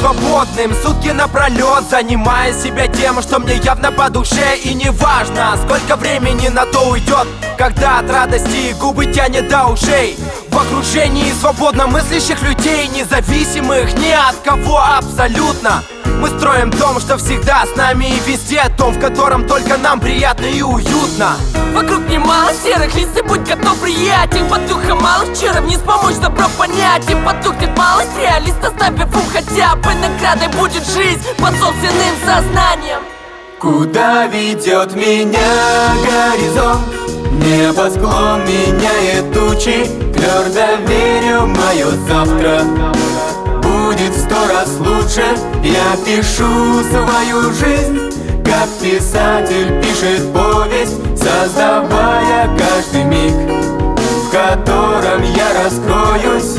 свободным сутки напролет, занимая себя тем, что мне явно по душе. И неважно, сколько времени на то уйдет, когда от радости губы тянет до ушей. В окружении свободно мыслящих людей, независимых ни от кого абсолютно. Мы строим дом, что всегда с нами и везде, дом, в котором только нам приятно и уютно. Вокруг немало серых лиц, и будь готов приятель. Под духом малых чар вниз помочь добро понять. И потухнет малость реалист, оставив ум хотя бы наградой будет жизнь под собственным сознанием. Куда ведет меня горизонт? Небосклон меняет тучи. Твердо верю, мое завтра будет в 100 раз лучше. Я пишу свою жизнь, как писатель пишет повесть, создавая каждый миг, в котором я раскроюсь.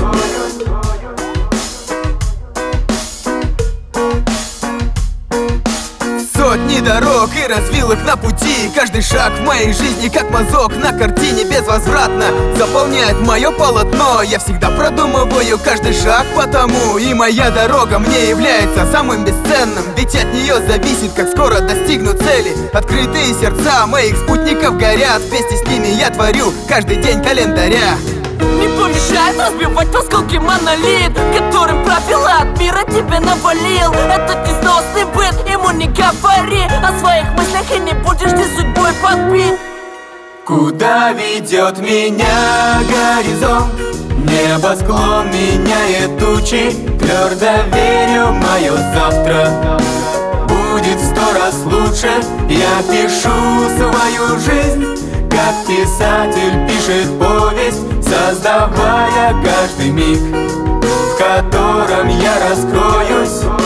Сотни дорог и развил их на пути. Каждый шаг в моей жизни как мазок на картине безвозвратно заполняет мое полотно. Я всегда продумываю каждый шаг, потому и моя дорога мне является самым бесценным. Ведь от нее зависит, как скоро достигну цели. Открытые сердца моих спутников горят, вместе с ними я творю каждый день календаря. Не помешает разбивать в осколки монолит, которым правила от мира тебе навалил. Этот несносный быт, ему не говори о своих мыслях, и не будешь ты судьбой подбит. Куда ведет меня горизонт? Небосклон меняет тучи. Твердо верю, мое завтра будет в 100 раз лучше. Я пишу свою жизнь, как писатель пишет повесть, создавая каждый миг, в котором я раскроюсь.